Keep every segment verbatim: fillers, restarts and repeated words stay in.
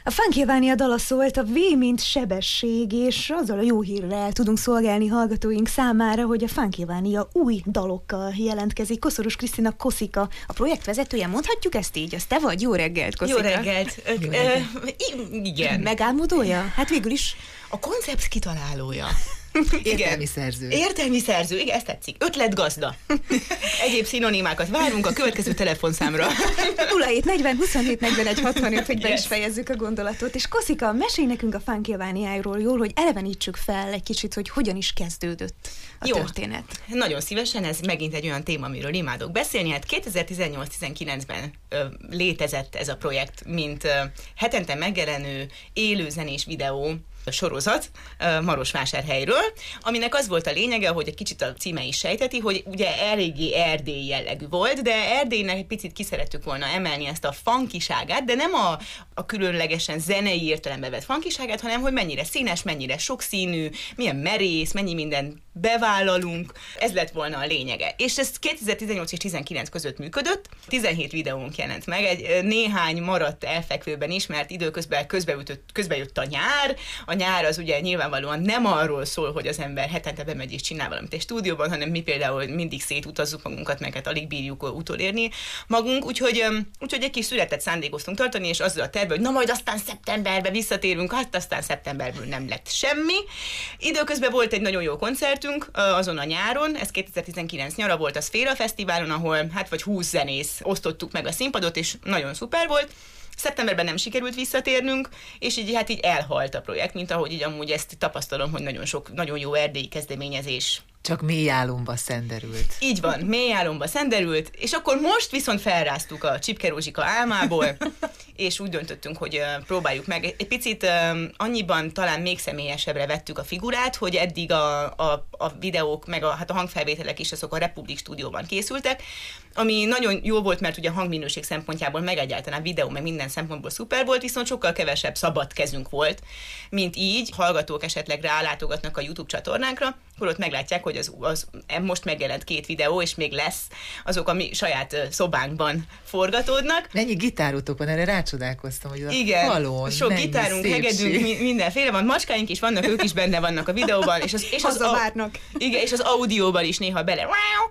A Funkylvania dala szólt a V mint sebesség, és azzal a jó hírrel tudunk szolgálni hallgatóink számára, hogy a Funkylvania új dalokkal jelentkezik. Koszorús Krisztina Koszika, a projektvezetője, mondhatjuk ezt így? Az te vagy? Jó reggelt, Koszika. Jó reggelt. Ö, jó reggelt. Ö, igen. Megálmodója? Hát végül is. A koncept kitalálója. Értelmi szerző. Értelmi szerző, igen, ezt tetszik. Ötletgazda. Egyéb szinonimákat várunk a következő telefonszámra. nulla hét negyven huszonhét negyvenegy hatvanöt, hogy be is fejezzük a gondolatot. És Koszika, mesélj nekünk a Funkylvaniáról jól, hogy elevenítsük fel egy kicsit, hogy hogyan is kezdődött a Jó. történet. Nagyon szívesen, ez megint egy olyan téma, amiről imádok beszélni. Hát kétezer-tizennyolc-tizenkilencben ö, létezett ez a projekt, mint ö, hetente megjelenő élő zenés videó sorozat Marosvásárhelyről, aminek az volt a lényege, hogy egy kicsit a címe is sejteti, hogy ugye eléggé Erdély jellegű volt, de Erdélynek egy picit ki szerettük volna emelni ezt a funkiságát, de nem a, a különlegesen zenei értelembe vett funkiságát, hanem hogy mennyire színes, mennyire sokszínű, milyen merész, mennyi minden bevállalunk. Ez lett volna a lényege. És ez kétezer-tizennyolc és tizenkilenc között működött, tizenhét videónk jelent meg, egy néhány maradt elfekvőben is, mert időközben közbeütött, közbejött a nyár. A nyár az ugye nyilvánvalóan nem arról szól, hogy az ember hetente bemegy és csinál valamit egy stúdióban, hanem mi például mindig szétutazzuk magunkat, meg hát alig bírjuk utolérni magunk, úgyhogy, úgyhogy egy kis született szándékoztunk tartani, és azzal a terve, hogy na majd aztán szeptemberben visszatérünk, hát aztán szeptemberből nem lett semmi. Időközben volt egy nagyon jó koncertünk azon a nyáron, ez kétezer-tizenkilenc nyara volt, az Féra Fesztiválon, ahol hát vagy húsz zenész osztottuk meg a színpadot, és nagyon szuper volt. Szeptemberben nem sikerült visszatérnünk, és így hát így elhalt a projekt, mint ahogy így amúgy ezt tapasztalom, hogy nagyon sok, nagyon jó erdélyi kezdeményezés. Csak mély álomba szenderült. Így van, mély álomba szenderült, és akkor most viszont felráztuk a Csipke Rózsika álmából, és úgy döntöttünk, hogy uh, próbáljuk meg. Egy picit uh, annyiban talán még személyesebbre vettük a figurát, hogy eddig a, a, a videók, meg a, hát a hangfelvételek is azok a Republic stúdióban készültek, ami nagyon jó volt, mert ugye a hangminőség szempontjából, meg egyáltalán videó, meg minden szempontból szuper volt, viszont sokkal kevesebb szabad kezünk volt, mint így. Hallgatók esetleg rálátogatnak a YouTube csatornánkra, akkor ott meglátják, hogy az, az most megjelent két videó, és még lesz, azok a mi saját szobánkban forgatódnak. Mennyi gitárotok van, erre rácsodálkoztam, hogy a igen, falon, sok gitárunk, hegedünk, mindenféle van, macskáink is vannak, ők is benne vannak a videóban, és az, és az, a, igen, és az audióban is néha bele.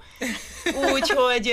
Úgyhogy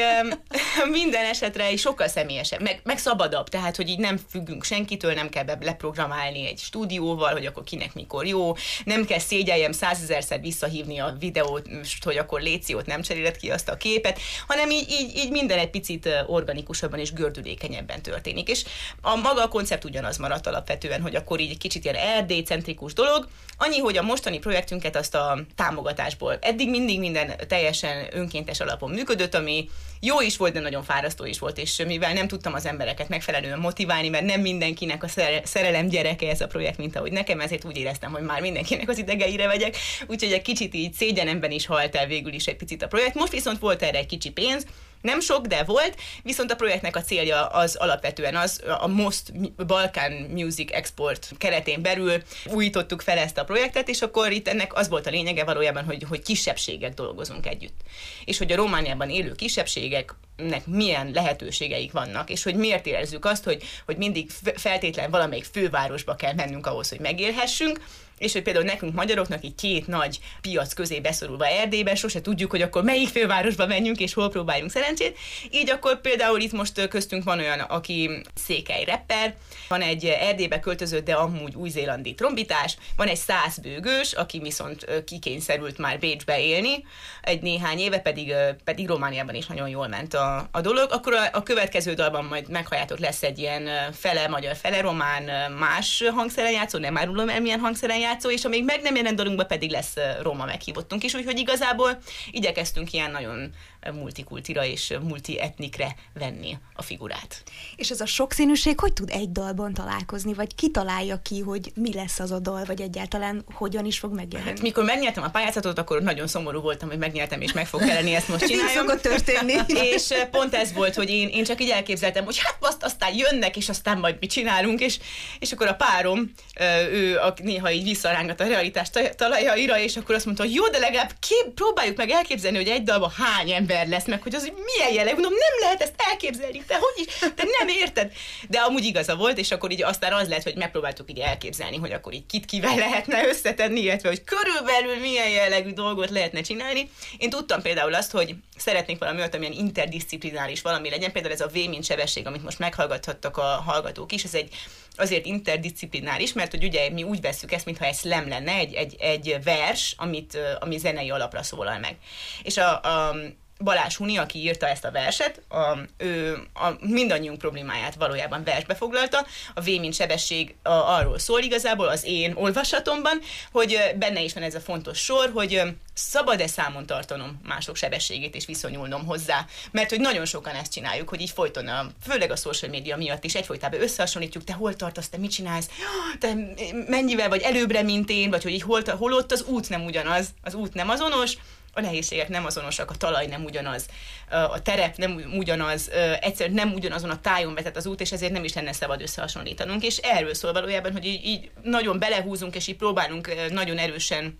minden esetre is sokkal személyesebb, meg, meg szabadabb, tehát, hogy így nem függünk senkitől, nem kell leprogramálni egy stúdióval, hogy akkor kinek mikor jó, nem kell szégyeljem százezerszer visszahívni a videót, hogy akkor léciót nem cseréled ki azt a képet, hanem így, így, így minden egy picit organikusabban és gördülékenyebben történik. És a maga a koncept ugyanaz maradt alapvetően, hogy akkor így egy kicsit ilyen erdélycentrikus dolog, annyi, hogy a mostani projektünket azt a támogatásból eddig mindig minden teljesen önkéntes alapon működött, ami jó is volt, de nagyon fárasztó is volt, és mivel nem tudtam az embereket megfelelően motiválni, mert nem mindenkinek a szerelem gyereke ez a projekt, mint ahogy nekem, ezért úgy éreztem, hogy már mindenkinek az idegeire vegyek, úgyhogy egy kicsit így szégyenemben is halt el végül is egy picit a projekt. Most viszont volt erre egy kicsi pénz, nem sok, de volt, viszont a projektnek a célja az alapvetően az, a Most Balkan Music Export keretén belül újítottuk fel ezt a projektet, és akkor itt ennek az volt a lényege valójában, hogy, hogy kisebbségek dolgozunk együtt. És hogy a Romániában élő kisebbségeknek milyen lehetőségeik vannak, és hogy miért érezzük azt, hogy, hogy mindig feltétlen valamelyik fővárosba kell mennünk ahhoz, hogy megélhessünk, és hogy például nekünk magyaroknak így két nagy piac közé beszorulva Erdélyben sose tudjuk, hogy akkor melyik fővárosba menjünk, és hol próbáljunk szerencsét. Így akkor például itt most köztünk van olyan, aki székely rapper, van egy Erdélybe költözött, de amúgy új-zélandi trombitás, van egy százbőgős, aki viszont kikényszerült már Bécsbe élni, egy néhány éve pedig, pedig Romániában is nagyon jól ment a, a dolog. Akkor a, a következő dalban majd meghalljátok, lesz egy ilyen fele magyar, fele román más hangszeren játszó, nem árulom el milyen hangszeren játszó, és amíg meg nem jelent dalunkban pedig lesz roma meghívottunk is, úgyhogy igazából igyekeztünk ilyen nagyon multikultira és multietnikre venni a figurát. És ez a sokszínűség hogy tud egy dalban találkozni, vagy ki találja ki, hogy mi lesz az a dal, vagy egyáltalán hogyan is fog megjelenni? Hát, mikor megnyertem a pályázatot, akkor nagyon szomorú voltam, hogy megnyertem, és meg fog kelleni ezt most csináljam. Ez szokott történni. És pont ez volt, hogy én, én csak így elképzeltem, hogy hát azt aztán jönnek, és aztán majd mi csinálunk, és, és akkor a párom, ő a, néha így visszarángat a realitás talajaira, és akkor azt mondta, hogy jó, de legalább kép, próbáljuk meg elképzelni, hogy egy dalban hány ember ember lesz, meg hogy az, hogy milyen jelleg, mondom, nem lehet ezt elképzelni, te hogy is, te nem érted. De amúgy igaza volt, és akkor így aztán az lett, hogy megpróbáltuk így elképzelni, hogy akkor így kit kivel lehetne összetenni, illetve hogy körülbelül milyen jellegű dolgot lehetne csinálni. Én tudtam például azt, hogy szeretnék valami olyat, amilyen interdisziplináris valami legyen, például ez a V mint sebesség, amit most meghallgathattak a hallgatók is, ez egy azért interdisziplináris, mert hogy ugye mi úgy vesszük ezt, mintha ez slam lenne, egy, egy, egy vers, amit, ami zenei alapra szólal meg. És a, a Balázs Huni, aki írta ezt a verset, a, ő a mindannyiunk problémáját valójában versbe foglalta. A V mint sebesség a, arról szól igazából az én olvasatomban, hogy benne is van ez a fontos sor, hogy szabad-e számon tartanom mások sebességét és viszonyulnom hozzá. Mert hogy nagyon sokan ezt csináljuk, hogy így folyton, a, főleg a social media miatt is egyfolytában összehasonlítjuk, te hol tartasz, te mit csinálsz, te mennyivel vagy előbbre, mint én, vagy hogy így hol, hol ott, az út nem ugyanaz, az út nem azonos, a nehézségek nem azonosak, a talaj nem ugyanaz, a terep nem ugyanaz, egyszerűen nem ugyanazon a tájon vezet az út, és ezért nem is lenne szabad összehasonlítanunk. És erről szól valójában, hogy így, így nagyon belehúzunk, és így próbálunk nagyon erősen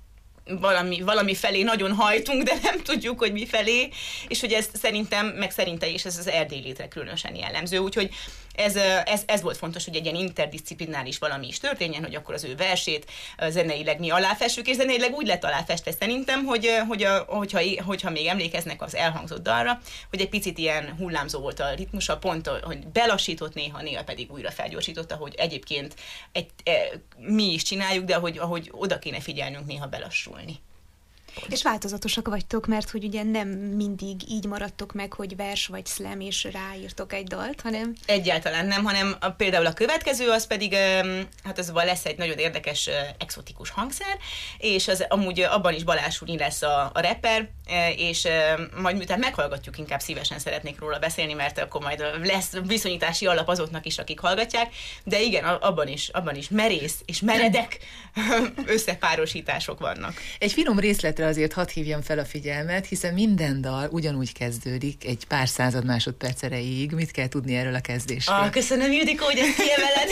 valami, valami felé nagyon hajtunk, de nem tudjuk, hogy mi felé, és hogy ez szerintem, meg szerintem is ez az erdélyi létre különösen jellemző, úgyhogy ez, ez, ez volt fontos, hogy egy ilyen interdisziplináris valami is történjen, hogy akkor az ő versét zeneileg mi aláfessük, és zeneileg úgy lett aláfestve szerintem, hogy, hogy a, hogyha, hogyha még emlékeznek az elhangzott dalra, hogy egy picit ilyen hullámzó volt a ritmusa, pont, hogy belassított néha, néha pedig újra felgyorsította, hogy egyébként egy, mi is csináljuk, de ahogy, ahogy oda kéne figyelnünk néha belassulni. Pont. És változatosak vagytok, mert hogy ugye nem mindig így maradtok meg, hogy vers vagy slam, és ráírtok egy dalt, hanem... Egyáltalán nem, hanem a, például a következő, az pedig, hát az lesz egy nagyon érdekes, exotikus hangszer, és az amúgy abban is Balázs Huni lesz a, a rapper, és majd miután meghallgatjuk, inkább szívesen szeretnék róla beszélni, mert akkor majd lesz viszonyítási alap azoknak is, akik hallgatják, de igen, abban is, abban is merész és meredek összepárosítások vannak. Egy finom részletre azért hadd hívjam fel a figyelmet, hiszen minden dal ugyanúgy kezdődik egy pár század másodperc erejéig. Mit kell tudni erről a kezdésről? Ah, köszönöm, Ildikó, hogy ezt kiemeled.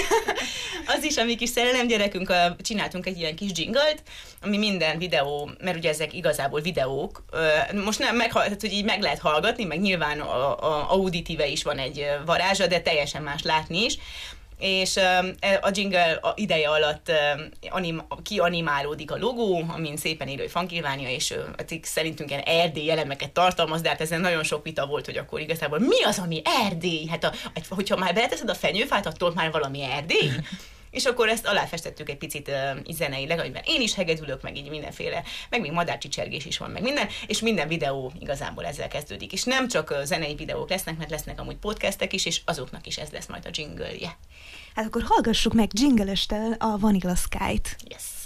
Az is, a mi kis szerelemgyerekünk, a, csináltunk egy ilyen kis jingle-t, ami minden videó, mert ugye ezek igazából videók, most nem meg, tehát, hogy így meg lehet hallgatni, meg nyilván a, a auditíve is van egy varázsa, de teljesen más látni is. És a jingle ideje alatt anim, kianimálódik a logó, amin szépen írja, hogy Funkylvania, és szerintünk ilyen erdély elemeket tartalmaz, de hát ezen nagyon sok vita volt, hogy akkor igazából mi az, ami erdély? Hát a, hogyha már beleteszed a fenyőfát, attól már valami erdély? És akkor ezt aláfestettük egy picit uh, zeneileg, amiben én is hegedülök, meg így mindenféle, meg még madárcsicsergés is van, meg minden, és minden videó igazából ezzel kezdődik. És nem csak uh, zenei videók lesznek, mert lesznek amúgy podcastek is, és azoknak is ez lesz majd a jingle-je. Hát akkor hallgassuk meg jingle-estel a Vanilla Sky-t. Yes.